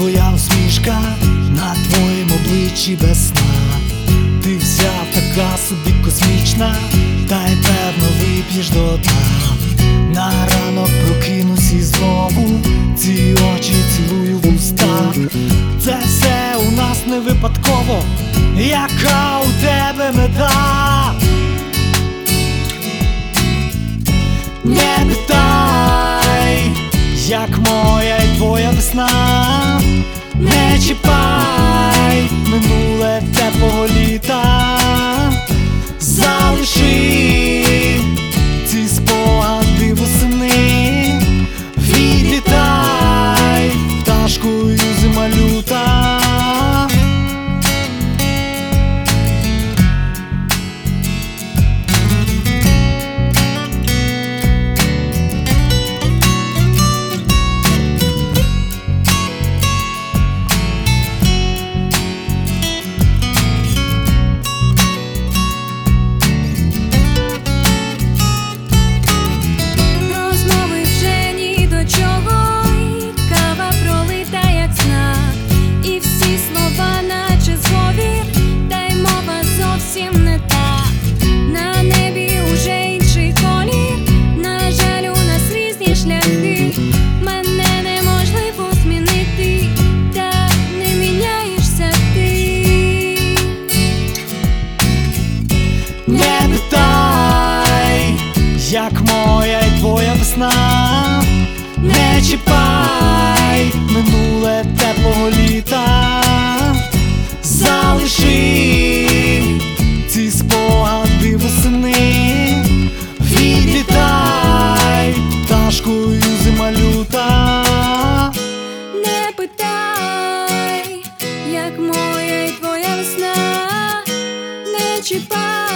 твоя усмішка на твоєму обличчі без сна. Ти вся така собі космічна, та й певно вип'єш до дна. На ранок прокинусь і знову ці очі цілую в уста. Це все у нас не випадково, яка у тебе мета. Не питай, як моя і твоя весна. Не чіпай минуле теплого літа. Залиши ці спогади восени. Відлітай пташкою зима люта. Не питай, як моя і твоя весна. Не чіпай минуле теплого літа. Залиши ці спогади восени. Відлітай пташкою зима люта. Не питай, як моя і твоя весна. Не чіпай